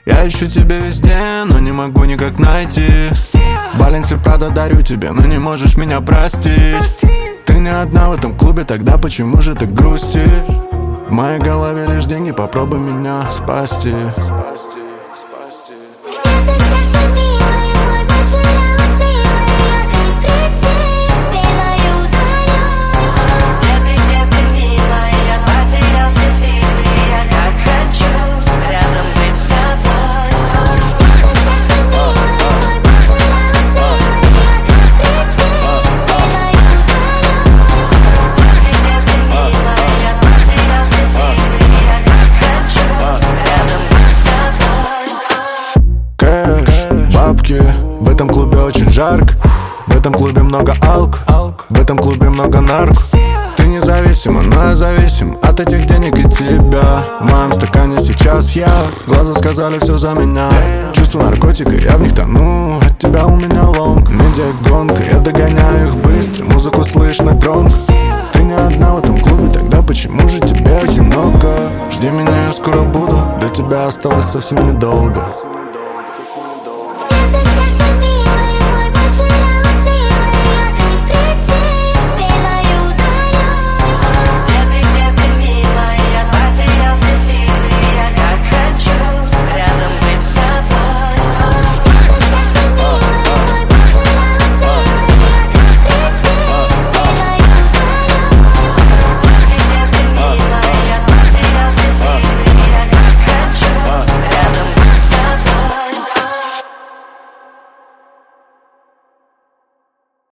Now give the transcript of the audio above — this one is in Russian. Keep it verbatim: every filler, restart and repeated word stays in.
Я ищу тебя везде, но не могу никак найти. Баленси Прада дарю тебе, но не можешь меня простить. Ты не одна в этом клубе, тогда почему же ты грустишь? В моей голове лишь деньги, попробуй меня спасти. Бабки, в этом клубе очень жарко. В этом клубе много алк, в этом клубе много нарк. Ты независима, но я зависим от этих денег и тебя. В моем стакане сейчас я. Глаза сказали все за меня. Чувство наркотика, я в них тону. От тебя у меня лонг, медиагонка. Я догоняю их быстро, музыку слышно громко. Ты не одна в этом клубе, тогда почему же тебе одиноко? Жди меня, я скоро буду, до тебя осталось совсем недолго.